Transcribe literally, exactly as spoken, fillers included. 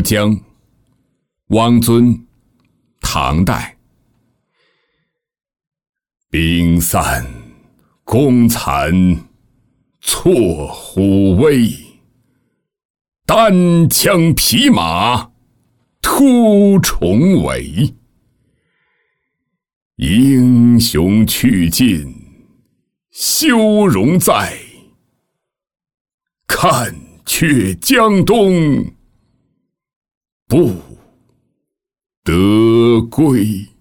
江，汪尊，唐代。兵散弓残错虎威，单枪匹马突重围。英雄去尽修容在，看却江东不得归。